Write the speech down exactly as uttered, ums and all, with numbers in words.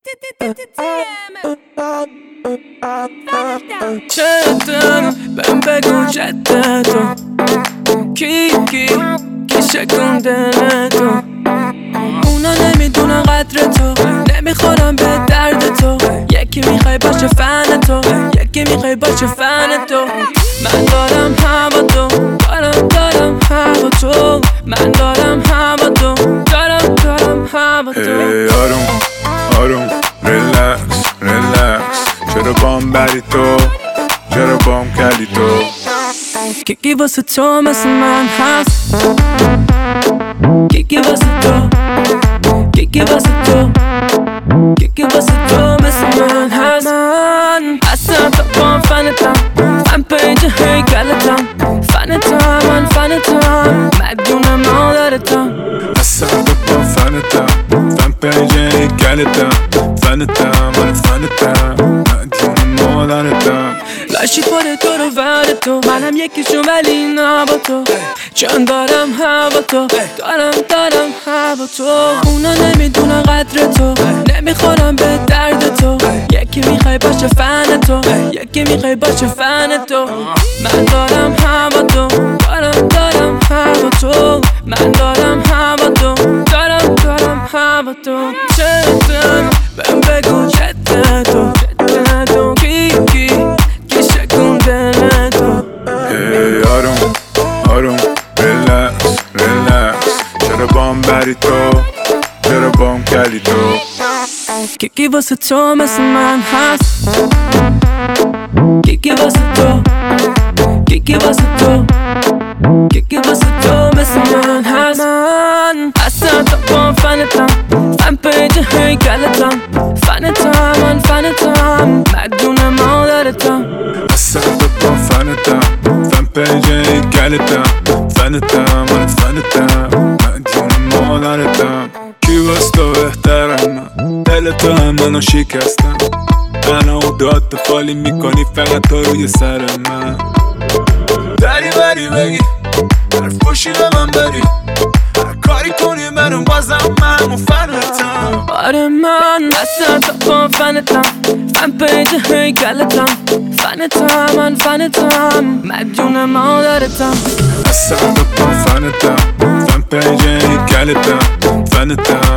چطور بهم بگو جده تو کی کی کی شکن دل تو. اونا نمیدونن قدر تو، نمیخورن به درد تو. یکی میخوای باشه فن تو، یکی میخوای باشه فن تو. من دارم هوا تو، دارم دارم هوا تو. من دارم هوا تو، دارم دارم هوا تو. ای آروم آروم ریلکس ریلکس، چرا بام بری تو، چرا بام کلی تو. کیکی واسه تو مثل من هست، کیکی واسه تو، کیکی واسه تو، کیکی واسه تو مثل من هست. من اصلا تا بام فنتم، من پنج هیکلتم. فنتم من فنتم، مدیون مادرتم. اصلا تا بام فنتم، من پنج هیکلتم. فنتم من فنتم، مدیون مادرتم. لاشی پاره تو رو ور تو، منم یکیشون ولی نه با تو. چون دارم هوا تو، دارم دارم هوا تو. اونا نمیدونن قدر تو، نمیخورن به درد تو. یکی میخوای باشه فن تو، یکی میخوای باشه فن تو. من دارم هوا تو، دارم دارم هوا تو. من دارم هوا تو، دارم دارم هوا تو. چطور بهم بگو جده تو، جده تو. کی کی کی شکن دل تو. ای آروم آروم ریلکس ریلکس، چرا بام بری تو، چرا بام کلی تو. کیکی واسه تو مثل من هست، کیکی واسه تو، کیکی واسه تو، کیکی واسه تو مثل من هست. من اصلا تا بام فنتم، من پنج هیکلتم. فنتم من فنتم، مدیون مادرتم. اصلا تا بام فنتم، من پنج هیکلتم. فنتم من فنتم، مدیون مادرتم. کی واس تو بهتره من، دل تو هم منو شکستم. منو داد تو خالی میکنی فقط تو روی سر من. دری بری بگی حرف پوشی به من بری، هر کاری کنی منو بازم من مفنتم. آره من اصلا تا بام فنتم، من پنج هیکلتم. فنتم من فنتم، مدیون مادرتم. اصلا تا بام فنتم، من پنج هیکلتم. فنتم